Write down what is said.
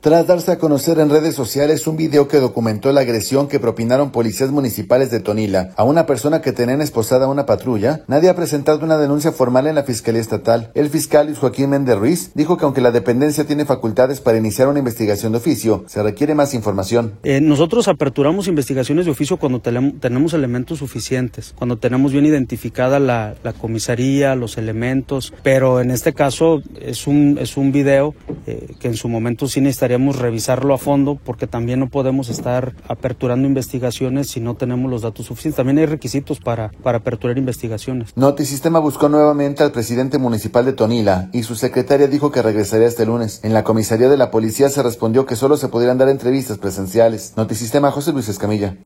Tras darse a conocer en redes sociales un video que documentó la agresión que propinaron policías municipales de Tonila a una persona que tenían esposada a una patrulla, nadie ha presentado una denuncia formal en la Fiscalía Estatal. El fiscal Luis Joaquín Méndez Ruiz dijo que aunque la dependencia tiene facultades para iniciar una investigación de oficio, se requiere más información. Nosotros aperturamos investigaciones de oficio cuando tenemos elementos suficientes, cuando tenemos bien identificada la comisaría, los elementos, pero en este caso es un video que en su momento sí necesitaríamos revisarlo a fondo, porque también no podemos estar aperturando investigaciones si no tenemos los datos suficientes. También hay requisitos para aperturar investigaciones. Notisistema buscó nuevamente al presidente municipal de Tonila y su secretaria dijo que regresaría este lunes. En la comisaría de la policía se respondió que solo se podrían dar entrevistas presenciales. Notisistema, José Luis Escamilla.